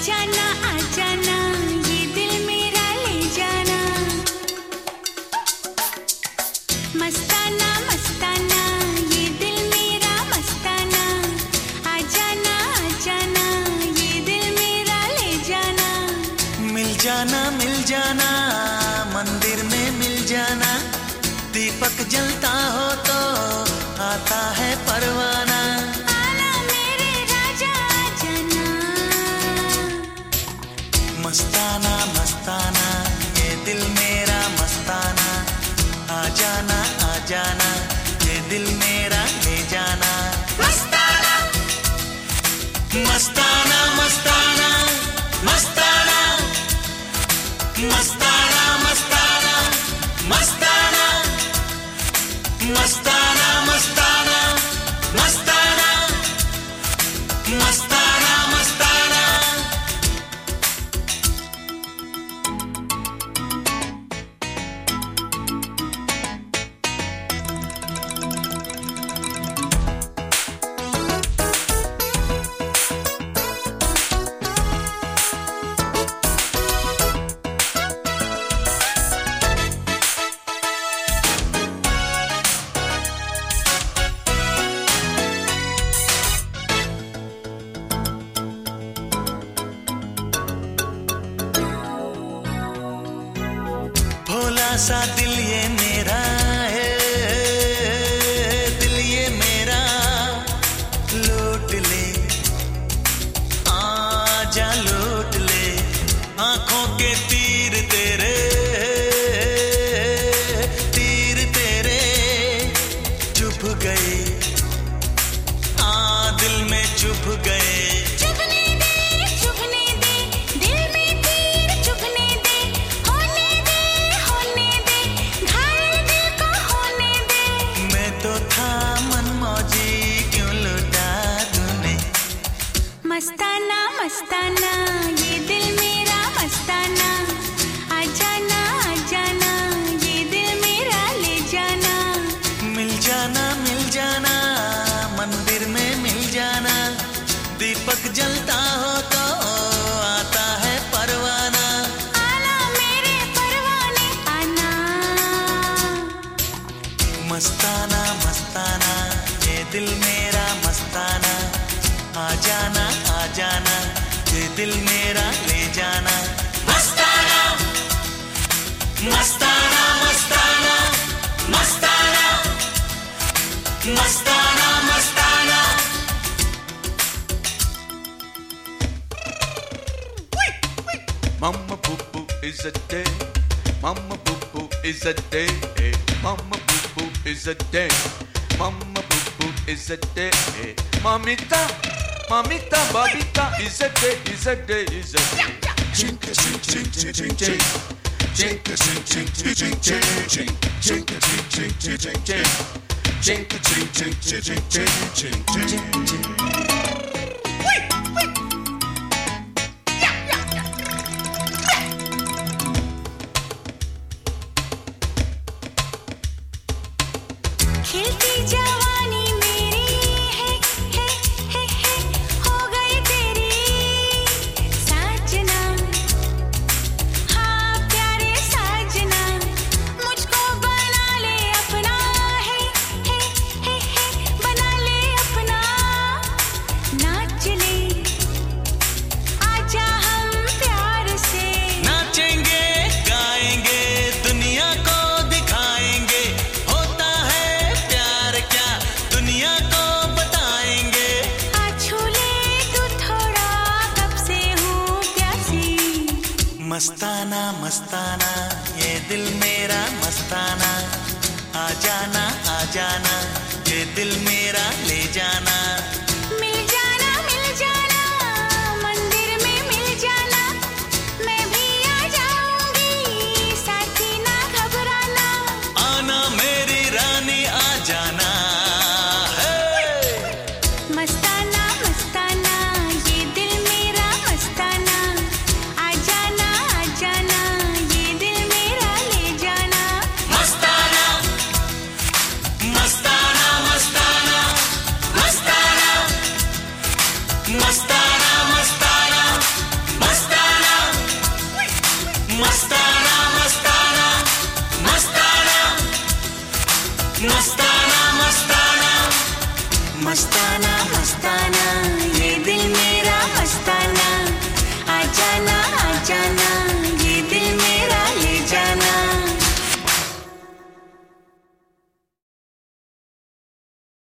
जाना आ जाना ये दिल मेरा ले जाना। मस्ताना मस्ताना ये दिल मेरा मस्ताना। आ जाना ये दिल मेरा ले जाना। मिल जाना मंदिर में मिल जाना। दीपक जलता हो तो आता है परवाना। आना मेरे राजा आ जाना। मस्ताना मस्ताना ये दिल मेरा मस्ताना। आ जाना ये दिल मेरा ले जाना। मस्ताना मस्ताना मस्ताना मस्ताना मस्ताना मस्ताना मस्ताना मस्ताना मस्ताना मस्ताना मस्ताना मस्ताना। भोला सा दिल ये मेरा है, दिल ये मेरा। लूट ले आजा लूट ले। आंखों के तीर तेरे चुभ गए। दिल में चुभ गए। चुभने दे दिल में तीर चुभने दे। होने दे घायल दिल को होने दे। मैं तो था मनमौजी क्यों लुटा तूने। मस्ताना मस्ताना ये दिल मेरा मस्ताना। आ जाना ये दिल मेरा ले जाना। मिल जाना मंदिर में मिल जाना। दीपक जलता हो तो आता है परवाना। आना मेरे परवाने आना। मस्ताना मस्ताना ये दिल मेरा मस्ताना। आ जाना ये दिल मेरा ले जाना। मस्ताना मस्ताना मस्ताना मस्ताना मस्ताना मस्ताना। Mama boo boo is a day. Mama boo boo is a day. Mama boo boo is a day. Mama boo boo is a day. Mamita, babita is a day, is a day, is a day. Chink chink chink chink chink chink. Chink chink chink chink chink chink. Chink chink chink chink chink chink. Chink chink chink chink chink chink chink. खिलती जवानी मेरी है हो गई तेरी साजना। हाँ प्यारे साजना मुझको बना ले अपना है बना ले अपना। नाच ले आजा हम प्यार से। नाचेंगे गाएंगे दुनिया को दिखाएंगे। होता है प्यार क्या दुनिया को बताएंगे। छू ले तू थोड़ा कब से हूँ प्यासी। मस्ताना मस्ताना ये दिल मेरा मस्ताना। आ जाना ये दिल मेरा ले जाना। मिल जाना मंदिर में मिल जाना। मैं भी आ जाऊंगी साथी ना घबराना। आना मेरी रानी आ जाना। मस्ताना मस्ताना ये दिल मेरा मस्ताना। आ जाना ये दिल मेरा ले जाना। मस्ताना मस्ताना मस्ताना मस्ताना मस्ताना मस्ताना